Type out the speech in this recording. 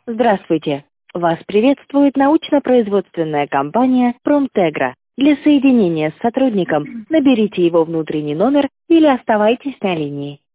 Здравствуйте! Вас приветствует научно-производственная компания «Промтегра». Для соединения с сотрудником наберите его внутренний номер или оставайтесь на линии.